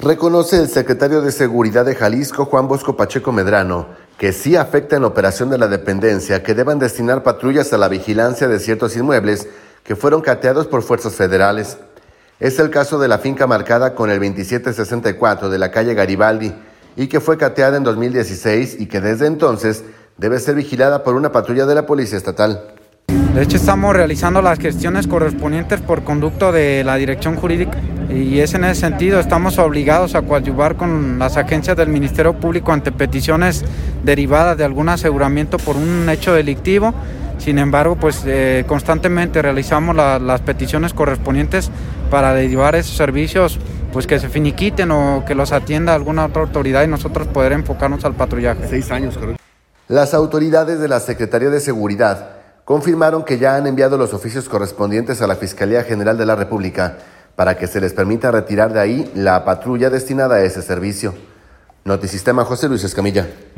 Reconoce el secretario de Seguridad de Jalisco, Juan Bosco Pacheco Medrano, que sí afecta en la operación de la dependencia que deban destinar patrullas a la vigilancia de ciertos inmuebles que fueron cateados por fuerzas federales. Es el caso de la finca marcada con el 2764 de la calle Garibaldi y que fue cateada en 2016 y que desde entonces debe ser vigilada por una patrulla de la Policía Estatal. De hecho, estamos realizando las gestiones correspondientes por conducto de la Dirección Jurídica y es en ese sentido, estamos obligados a coadyuvar con las agencias del Ministerio Público ante peticiones derivadas de algún aseguramiento por un hecho delictivo. Sin embargo, constantemente realizamos las peticiones correspondientes para derivar esos servicios, que se finiquiten o que los atienda alguna otra autoridad y nosotros poder enfocarnos al patrullaje. 6 años, correcto. Las autoridades de la Secretaría de Seguridad confirmaron que ya han enviado los oficios correspondientes a la Fiscalía General de la República para que se les permita retirar de ahí la patrulla destinada a ese servicio. Notisistema, José Luis Escamilla.